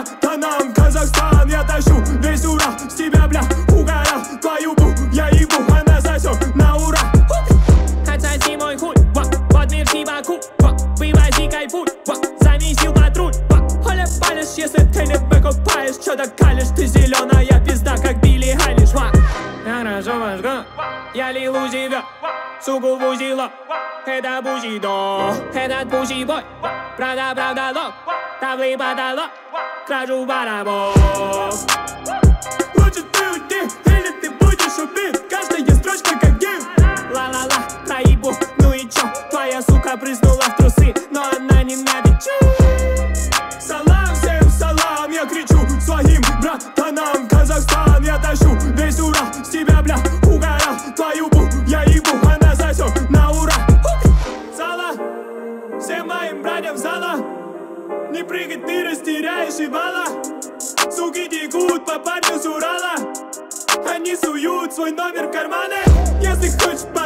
братанам. Казахстан, я тащу весь Урал. С тебя, бля, угорал. Твою бу, я ебу, она сосет на ура. Отсоси мой хуй, вот мир типа ку. Вывози, кайфуй, замесил патруль. Оля палишь, если ты не выкупаешь. Чё так калишь, ты зеленая пизда, как Билли Айлиш. Я хорошо вожгу, я лилу живет. Суку в узило, это бузидо. Этот бузибой, правда лох. Тавлый потолок, кражу барабов. Лучше ты уйди, или ты будешь убит. Каждая строчка как гимн. Ла-ла-ла, проебу, ну и чё? Твоя сука прыснула в трусы, но она не навечу. Салам, всем салам, я кричу своим братанам. Казахстан, я тащу весь Урал. С тебя, бля, угорал. Твою бу, я ебу, она сосет на ура. Зала, всем моим братьям зала. Не прыгай, ты растеряешь ебало. Суки текут по парню с Урала. Они суют свой номер в карманы. Если хочешь